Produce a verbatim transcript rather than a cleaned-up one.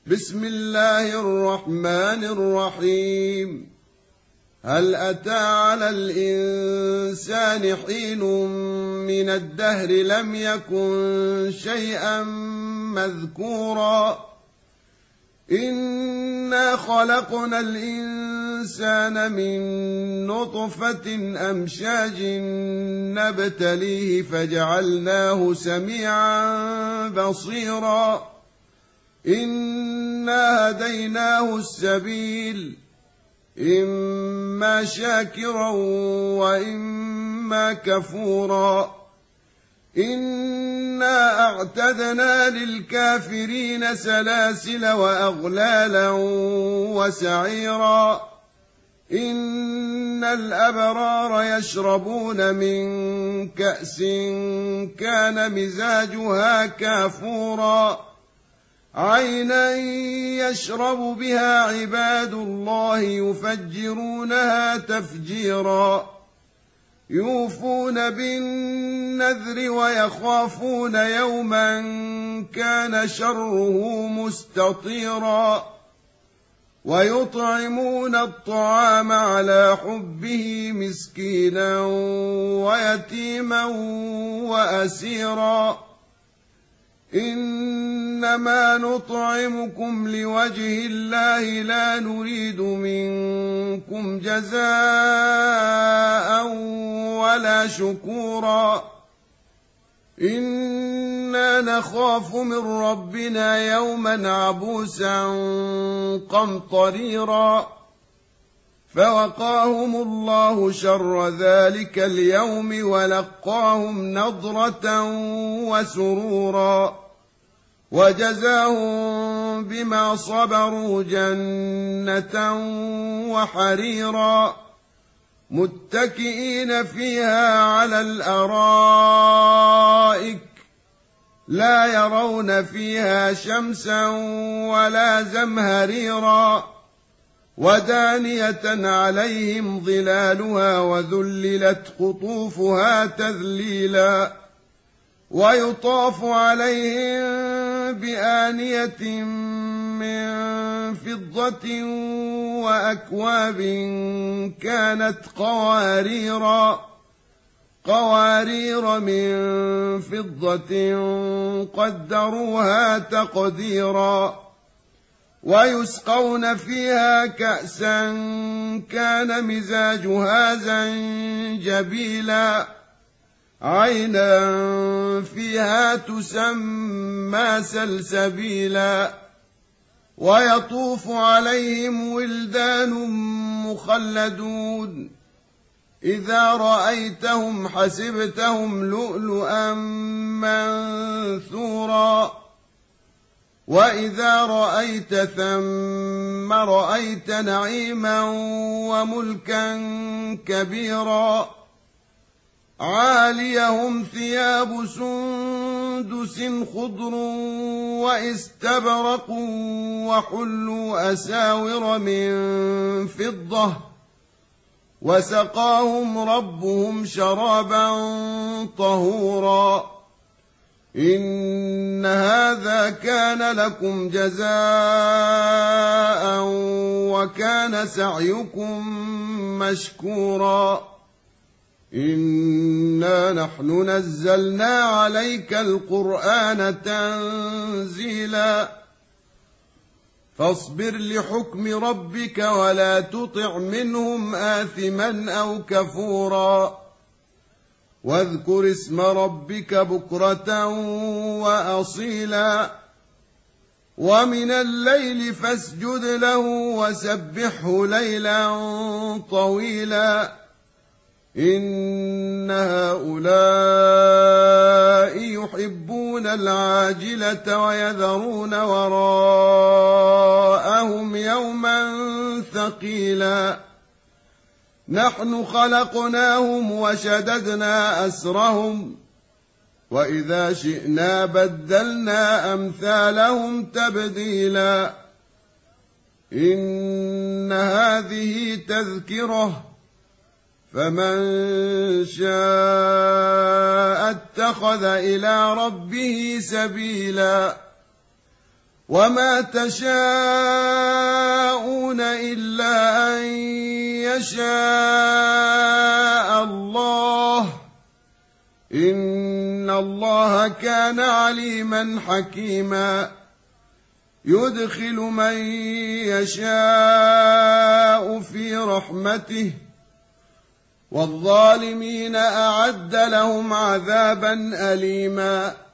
بسم الله الرحمن الرحيم. هل أتى على الإنسان حين من الدهر لم يكن شيئا مذكورا إنا خلقنا الإنسان من نطفة أمشاج نبتليه فجعلناه سميعا بصيرا إنا هديناه السبيل إما شاكرا وإما كفورا إنا أعتدنا للكافرين سلاسل وأغلالا وسعيرا إن الأبرار يشربون من كأس كان مزاجها كافورا عينا يشرب بها عباد الله يفجرونها تفجيرا يوفون بالنذر ويخافون يوما كان شره مستطيرا ويطعمون الطعام على حبه مسكينا ويتيما وأسيرا إنما نطعمكم لوجه الله لا نريد منكم جزاء ولا شكورا إنا نخاف من ربنا يوما عبوسا قمطريرا فوقاهم الله شر ذلك اليوم ولقاهم نضرة وسرورا وجزاهم بما صبروا جنة وحريرا متكئين فيها على الأرائك لا يرون فيها شمسا ولا زمهريرا ودانية عليهم ظلالها وذللت قطوفها تذليلا ويطاف عليهم بآنية من فضة وأكواب كانت قواريرا قوارير من فضة قدروها تقديرا ويسقون فيها كأسا كان مزاجها زنجبيلا عينا فيها تسمى سلسبيلا ويطوف عليهم ولدان مخلدون إذا رأيتهم حسبتهم لؤلؤا منثورا وإذا رأيت ثم رأيت نعيما وملكا كبيرا عاليهم ثياب سندس خضر واستبرق وحلوا أساور من فضة وسقاهم ربهم شرابا طهورا إن هذا كان لكم جزاء وكان سعيكم مشكورا إنا نحن نزلنا عليك القرآن تنزيلا فاصبر لحكم ربك ولا تطع منهم آثما أو كفورا واذكر اسم ربك بكرة وأصيلا ومن الليل فاسجد له وسبحه ليلا طويلا إن هؤلاء يحبون العاجلة ويذرون وراءهم يوما ثقيلا نحن خلقناهم وشددنا أسرهم وإذا شئنا بدلنا أمثالهم تبديلا إن هذه تذكرة فمن شاء اتخذ إلى ربه سبيلا وما تشاءون إلا أن يشاء الله إن الله كان عليما حكيما يدخل من يشاء في رحمته والظالمين أعد لهم عذابا أليما